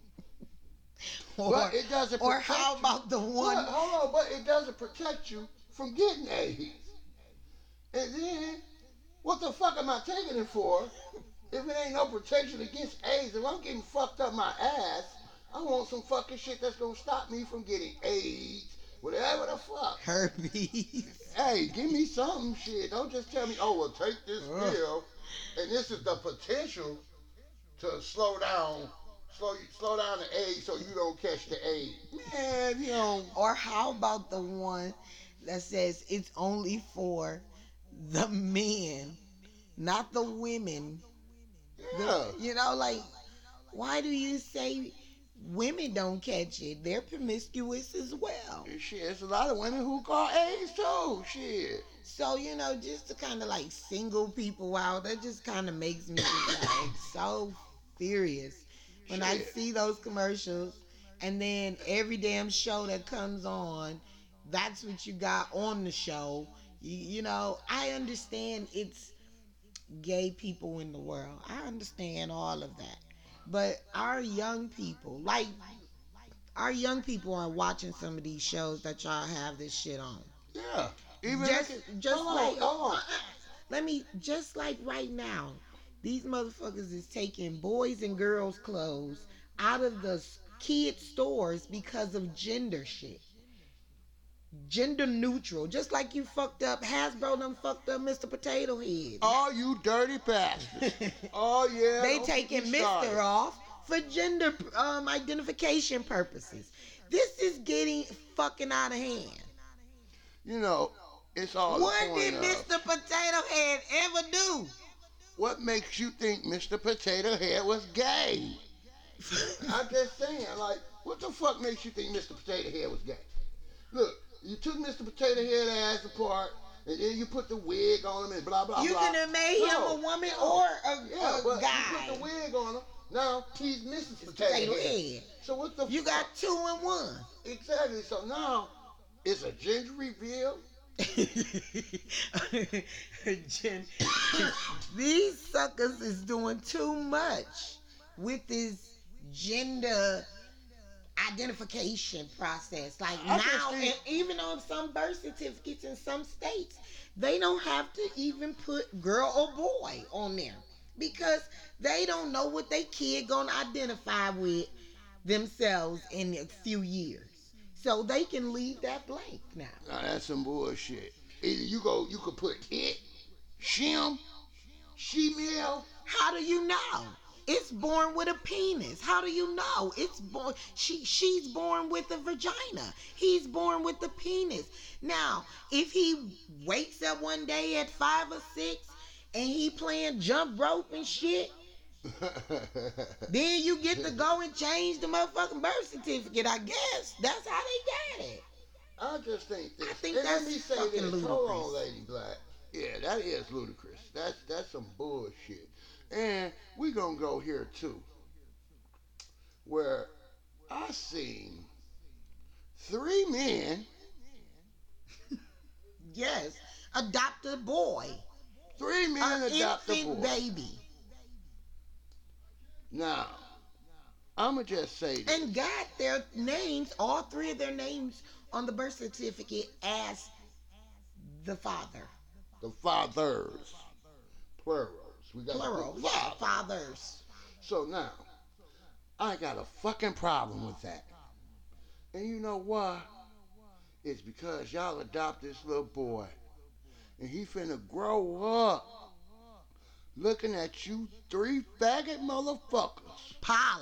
But it doesn't or protect how you. about the one? But, hold on, but it doesn't protect you from getting AIDS. And then, what the fuck am I taking it for if it ain't no protection against AIDS? If I'm getting fucked up my ass, I want some fucking shit that's gonna stop me from getting AIDS, whatever the fuck. Herpes. Hey, give me something, shit. Don't just tell me, oh, well, take this pill, and this is the potential to slow down the AIDS so you don't catch the AIDS. Man, you know. Or how about the one that says it's only for the men, not the women? Yeah. You know, like, why do you say women don't catch it. They're promiscuous as well. Shit, there's a lot of women who call AIDS too. Shit. So, just to kind of like single people out, that just kind of makes me like so furious when I Shit. see those commercials, and then every damn show that comes on, that's what you got on the show. I understand it's gay people in the world. I understand all of that. But our young people are watching some of these shows that y'all have this shit on. Yeah. Even Hold on. Just like right now, these motherfuckers is taking boys and girls clothes out of the kid stores because of gender shit. Gender neutral. Just like you fucked up, Hasbro done fucked up Mr. Potato Head. Oh, you dirty bastards. Oh, yeah. They don't taking get me Mr. started. off for gender identification purposes. This is getting fucking out of hand. It's all What the point did of Mr. Potato Head ever do? what makes you think Mr. Potato Head was gay? I'm just saying, like, what the fuck makes you think Mr. Potato Head was gay? Look, you took Mr. Potato Head ass apart, and then you put the wig on him and blah, blah, You blah. could have made him a woman or Yeah, a but guy. you put the wig on him, now he's Mrs. Potato Potato Head. Head. So what the You fuck? got 2 in 1. Exactly, so now it's a gender reveal. These suckers is doing too much with this gender identification process. Like I just now, think- and even on some birth certificates in some states, they don't have to even put girl or boy on there because they don't know what they kid gonna identify with themselves in a few years. So they can leave that blank now. Now that's some bullshit. Either you could put it, shim, she-male. How do you know? It's born with a penis. How do you know? It's born. She's born with a vagina. He's born with the penis. Now, if he wakes up one day at 5 or 6 and he playing jump rope and shit, then you get to go and change the motherfucking birth certificate. I guess that's how they got it. I just think this. I think and that's let me say fucking this. ludicrous. Hold on, Lady Black. Yeah, that is ludicrous. That's some bullshit. And we gonna go here too, where I seen 3 men, Yes, adopt a boy, 3 men an adopt a infant boy. baby, Now, I'ma just say this. and got their names, all 3 of their names on the birth certificate as the father. The fathers, plurals. We got Plural, the yeah, father. fathers. So now, I got a fucking problem with that. And you know why? It's because y'all adopt this little boy. And he finna grow up looking at you 3 faggot motherfuckers.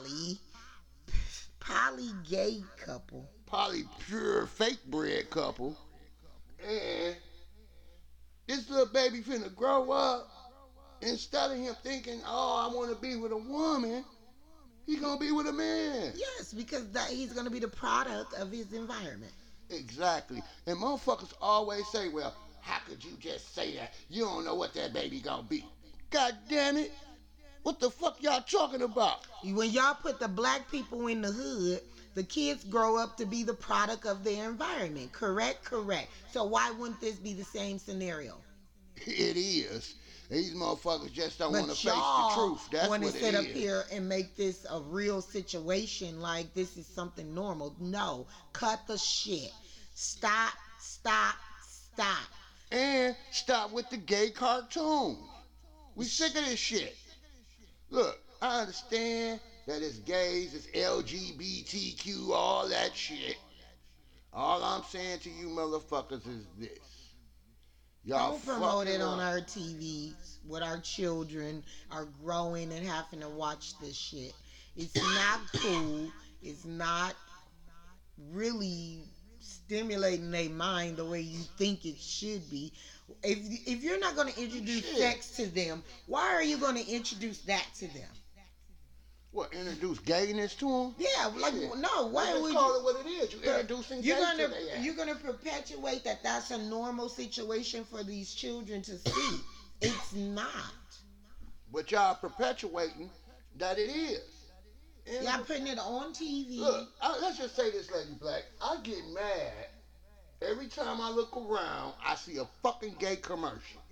Poly gay couple. Probably pure fake bread couple. And this little baby finna grow up. Instead of him thinking, oh, I want to be with a woman, he gonna be with a man. Yes, because he's gonna be the product of his environment. Exactly. And motherfuckers always say, well, how could you just say that? You don't know what that baby gonna be. God damn it. What the fuck y'all talking about? When y'all put the black people in the hood, the kids grow up to be the product of their environment. Correct? Correct. So why wouldn't this be the same scenario? It is. These motherfuckers just don't want to But face the y'all truth. That's want to what it sit up is. here and make this a real situation like this is something normal. No, cut the shit. Stop, stop, stop. And stop with the gay cartoons. We sick of this shit. Look, I understand that it's gays, it's LGBTQ, all that shit. All I'm saying to you motherfuckers is this. Y'all Don't promote it fucking on up. our TVs with our children are growing and having to watch this shit. It's not cool. It's not really stimulating their mind the way you think it should be. If you're not going to introduce Shit. sex to them, why are you going to introduce that to them? What, introduce gayness to them? Yeah, like Shit. no, why Just would call you? it what it is. You introducing You're gay gonna to their ass. you're gonna perpetuate that that's a normal situation for these children to see. It's not. But y'all perpetuating that it is. And Y'all putting it on TV. look, let's just say this, Lady Black. I get mad every time I look around. I see a fucking gay commercial.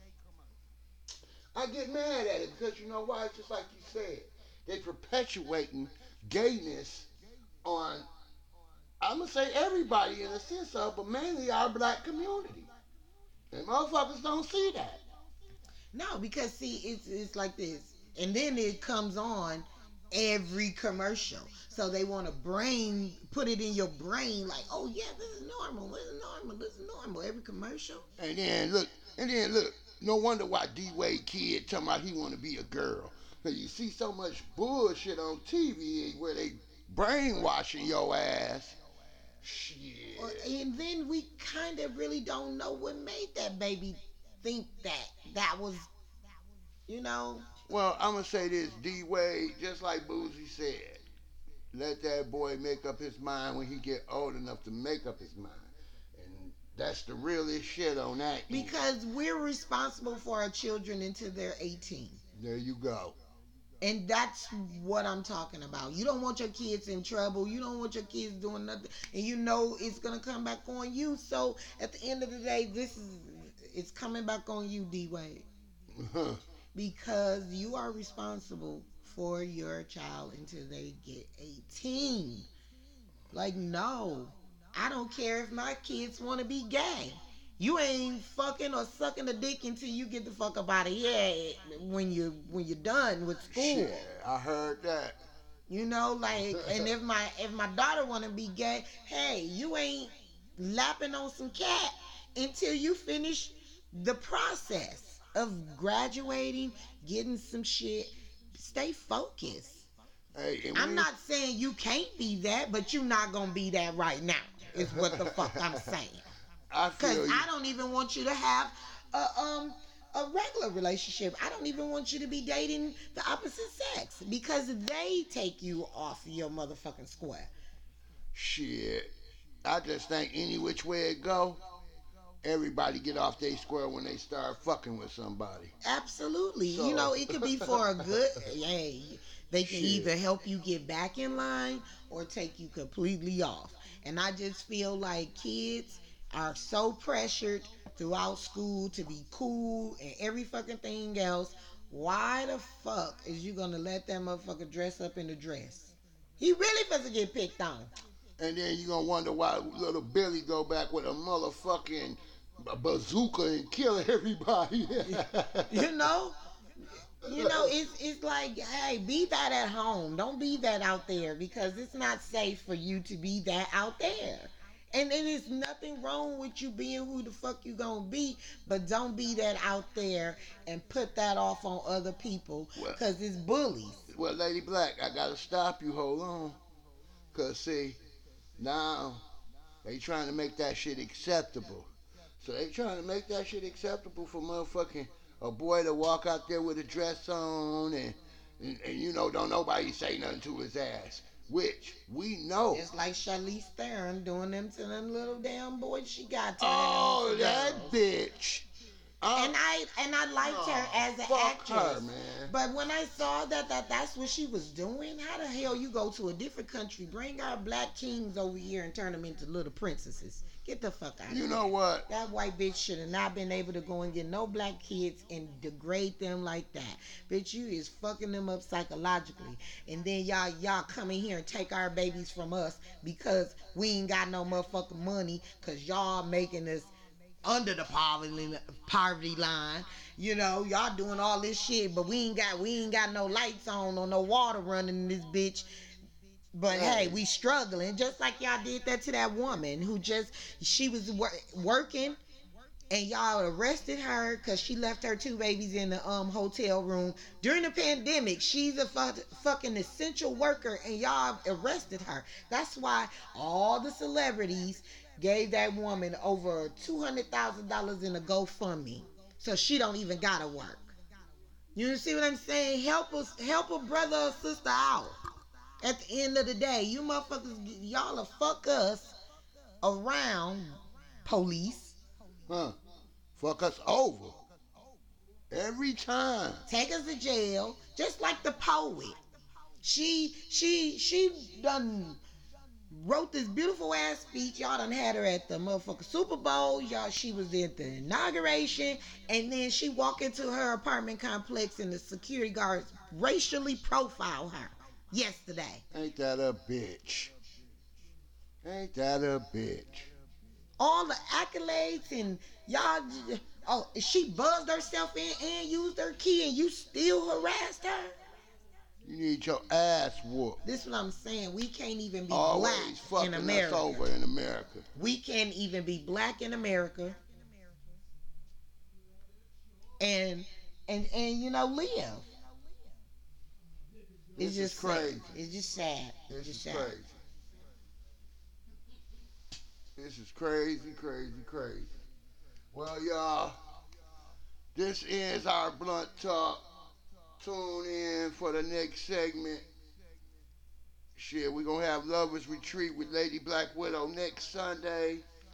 I get mad at it because you know why? It's just like you said. They perpetuating gayness on, I'm gonna say everybody in a sense of, but mainly our black community. And motherfuckers don't see that. No, because see, it's like this, and then it comes on every commercial. So they want to put it in your brain like, oh yeah, this is normal, this is normal, this is normal. Every commercial. And then look, no wonder why D Wade kid talking about he want to be a girl. Cause you see so much bullshit on TV where they brainwashing your ass. Shit. And then we kind of really don't know what made that baby think that was, you know. Well, I'm gonna say this, D Wade, just like Boozy said, let that boy make up his mind when he get old enough to make up his mind. And that's the realest shit on that. end. Because we're responsible for our children until they're 18. There you go. And that's what I'm talking about. You don't want your kids in trouble. You don't want your kids doing nothing. And you know it's going to come back on you. So at the end of the day, it's coming back on you, D-Wade. Because you are responsible for your child until they get 18. Like, no. I don't care if my kids want to be gay. You ain't fucking or sucking a dick until you get the fuck up out of here when you're done with school. Shit, I heard that. You know, like, and if my daughter wanna be gay, hey, you ain't lapping on some cat until you finish the process of graduating, getting some shit. Stay focused. Hey, and I'm we- not saying you can't be that, but you're not gonna be that right now. Is what the fuck I'm saying. I Because feel you. I don't even want you to have a regular relationship. I don't even want you to be dating the opposite sex because they take you off your motherfucking square. Shit. I just think any which way it go, everybody get off their square when they start fucking with somebody. Absolutely. So- You know, it could be for a good, hey, they can Shit. either help you get back in line or take you completely off. And I just feel like kids are so pressured throughout school to be cool and every fucking thing else. Why the fuck is you gonna let that motherfucker dress up in a dress? He really supposed to get picked on. And then you gonna wonder why little Billy go back with a motherfucking bazooka and kill everybody. You know? It's like, hey, be that at home. Don't be that out there because it's not safe for you to be that out there. And there's nothing wrong with you being who the fuck you gonna be, but don't be that out there and put that off on other people Well- because it's bullies. Well, Lady Black, I gotta stop you. Hold on. Cause see, now they trying to make that shit acceptable. So they trying to make that shit acceptable for motherfucking a boy to walk out there with a dress on and you know, don't nobody say nothing to his ass. Which we know. It's like Charlize Theron doing them to them little damn boys she got turning Oh, into that girls. bitch. And I liked her as an fuck actress. her, man. But when I saw that's what she was doing, how the hell you go to a different country, bring our black kings over here and turn them into little princesses? Get the fuck out of You here. know what? That white bitch should have not been able to go and get no black kids and degrade them like that. Bitch, you is fucking them up psychologically. And then y'all come in here and take our babies from us because we ain't got no motherfucking money because y'all making us under the poverty line. You know, y'all doing all this shit, but we ain't got no lights on or no water running in this bitch. But hey, we struggling just like y'all did that to that woman who she was working and y'all arrested her because she left her 2 babies in the hotel room during the pandemic. She's a fucking essential worker and y'all arrested her. That's why all the celebrities gave that woman over $200,000 in a GoFundMe, so she don't even gotta work. You see what I'm saying? Help a brother or sister out. At the end of the day, you motherfuckers, y'all will fuck us around, police. Huh? Fuck us over. Every time. Take us to jail, just like the poet. She done wrote this beautiful ass speech. Y'all done had her at the motherfucking Super Bowl. Y'all, she was at the inauguration, and then she walked into her apartment complex and the security guards racially profiled her yesterday. Ain't that a bitch? Ain't that a bitch? All the accolades and y'all, she buzzed herself in and used her key and you still harassed her? You need your ass whooped. This is what I'm saying. We can't even be Always black fucking in America. us over in America. We can't even be black in America and you know, live. It's This just is crazy. sad. It's just sad. This Just is sad. crazy. This is crazy, crazy, crazy. Well, y'all, this ends our blunt talk. Tune in for the next segment. Shit, we're gonna have Lovers Retreat with Lady Black Widow next Sunday.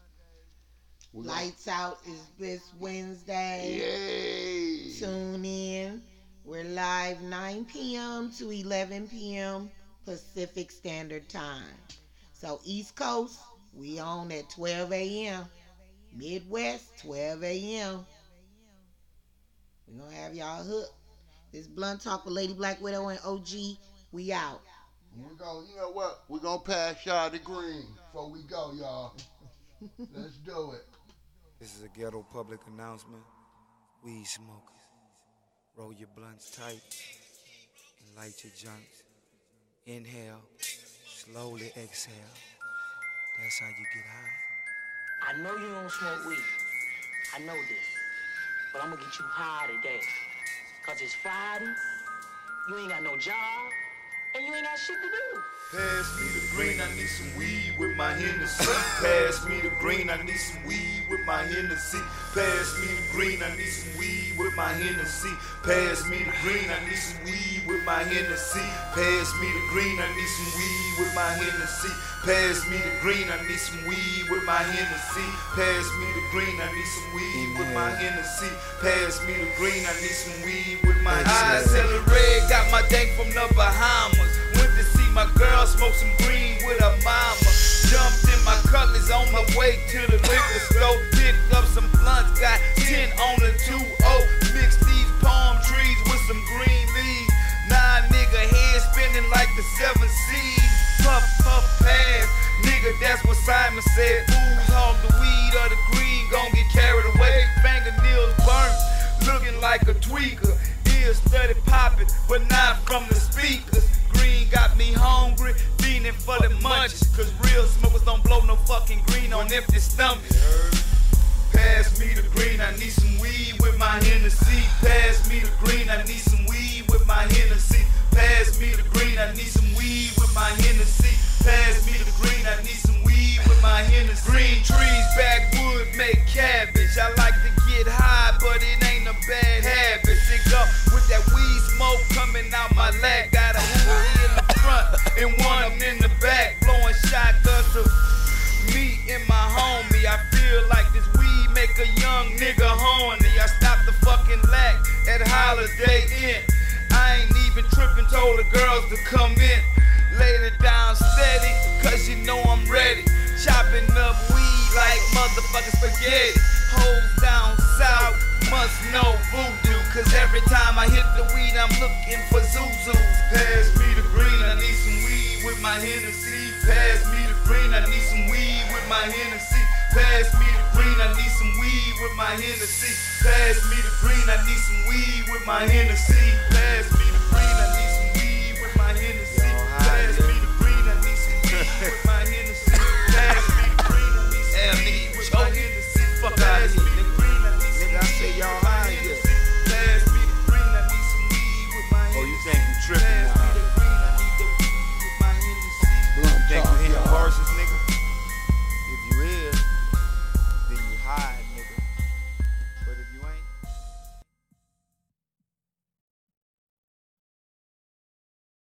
Lights Out is this Wednesday. Yay! Tune in. We're live 9 p.m. to 11 p.m. Pacific Standard Time. So East Coast, we on at 12 a.m. Midwest, 12 a.m. We're going to have y'all hooked. This Blunt Talk with Lady Black Widow and OG. We out. We're gonna, you know what? We're gonna pass y'all the green before we go, y'all. Let's do it. This is a ghetto public announcement. Weed smokers, roll your blunts tight and light your joints. Inhale, slowly exhale. That's how you get high. I know you don't smoke weed. I know this. But I'm gonna get you high today. Cause it's Friday, you ain't got no job, and you ain't got shit to do. Pass me the green, I need some weed with my Hennessy. Pass me the green, I need some weed with my Hennessy. Pass me the green, I need some weed with my Hennessy. Pass me the green, I need some weed with my Hennessy. Pass me the green, I need some weed with my Hennessy. Pass me the green, I need some weed with my Hennessy. Pass me the green, I need some weed with my Hennessy. Pass me the green, I need some weed with my Hennessy. I accelerate, got my dank from the Bahamas. Went to see my girl smoke some green with her mama. Jumped in my colors on my way to the liquor store. Picked up some blunts, got 10 on the 2-0. Mixed these palm trees with some green leaves. Nah, nigga, head spinning like the 7 C's. Puff, puff, pass. Nigga, that's what Simon said. Fools hog the weed or the green, gon' get carried away. Fingernails burnt, looking like a tweaker. Ears steady popping, but not from the speakers. Green got me hungry, fiending for the munchies. Cause real smokers don't blow no fucking green on empty stomachs. Pass me the green, I need some weed with my Hennessy. Pass me the green, I need some weed with my Hennessy. Pass me the green, I need some weed with my Hennessy. Pass me the green, I need some weed with my Hennessy. Green trees, backwood, make cabbage. I like to get high, but it ain't a bad habit. Sick up with that weed smoke coming out my leg. Got a hoodie in the front and one in the back. Blowing shotguns to me and my homie. I feel like this weed make a young nigga horny. I stopped the fucking lack at Holiday Inn. I ain't even tripping, told the girls to come in. Laid it down steady, cause you know I'm ready. Chopping up weed like motherfucking spaghetti. Hoes down south must know voodoo. Cause every time I hit the weed, I'm looking for Zuzus. Pass me the green, I need some weed with my Hennessy. Pass me the green, I need some weed with my Hennessy. Pass me the green, I need some weed with my Hennessy. Pass me the green, I need some weed with my Hennessy. Pass me